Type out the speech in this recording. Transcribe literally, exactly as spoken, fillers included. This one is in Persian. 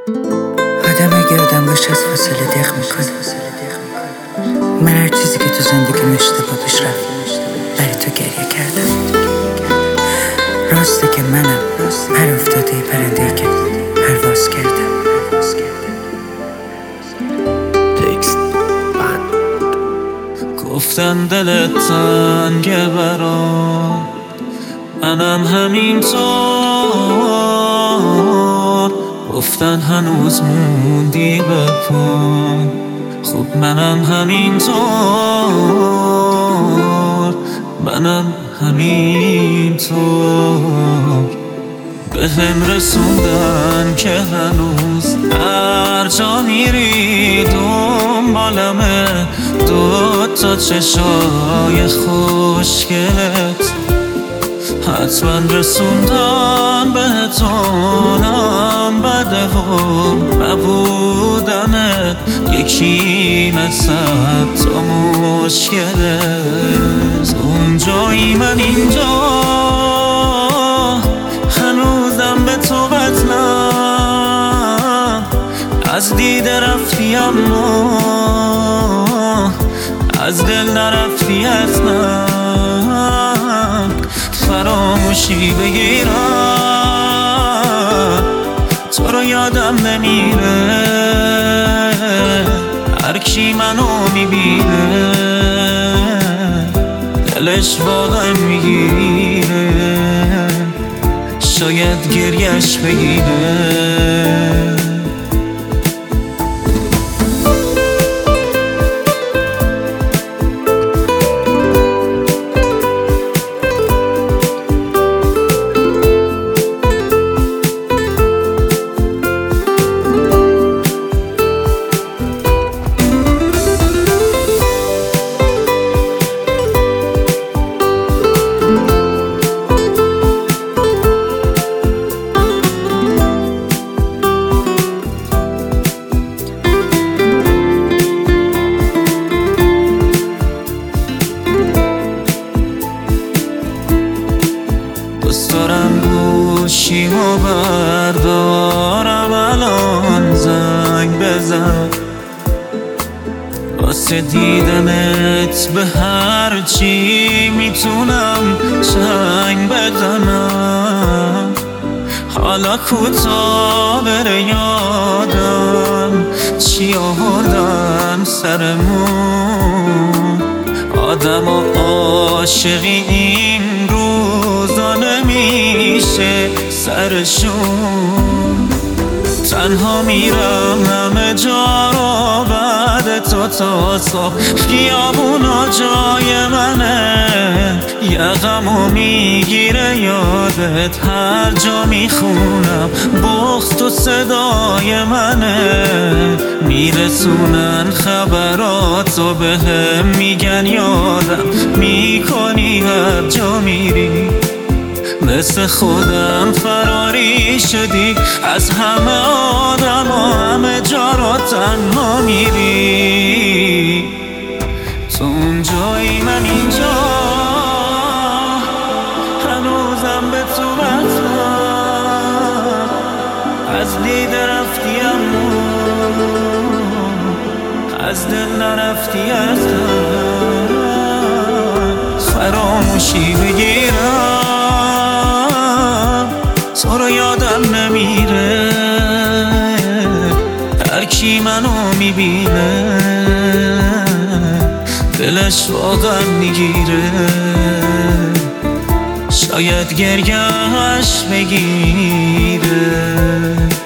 آدم اگه آدم باشه از فاصله دق میکنه. من هر چیزی که تو زندگیم اشتباه پیش رفت برای تو گریه کردم. راسته که منم هر افتاده پرنده که پرواز کردم. تکست بند. گفتن دلت تنگه برام، منم همینطور. گفتن هنوز موندی به پام، خب منم همینطور. منم همینطور. به هم رسوندن که هنوز هر جا میری دنبالمه. دو تا چشای خوشگلت حتما رسوندن بهتونم بده و نبودنت یکی نصد تا مشکلت. اونجایی من اینجا هنوزم به تو قتلم. از دیده رفتی اما از دل نرفتی اصلا. فراموشی بگیرم تو رو یادم نمیره. هر کی منو میبینه دلش واقعا میگیره. شاید گریش بگیره. دوست دارم گوشیمو بردارم الان زنگ بزن واسه دیدنت. به هر چی میتونم چنگ بزنم. حالا کوتاه بره یادم چی آوردم سرمون. آدم و عاشقی این روزا نمیشه سرشون. تنها میرم همه جا رو بعد تو تا صبح. خیابونا جای منه یقمو میگیره یادت. هر جا میخونم بغض تو صدای منه. میرسونن خبراتو به هم میگن یادم میکنی هر جا میری. مثل خودم فراری شدی از همه آدم و همه جا رو تنها میری. تو اونجایی من اینجا هنوزم به تو بستم. از دیده رفتی اما از دل نرفتی اصلا. فراموشی بگیرم تو رو یادم نمیره. هر کی منو میبینه دلش واقعا میگیره. شاید گریهش بگیره.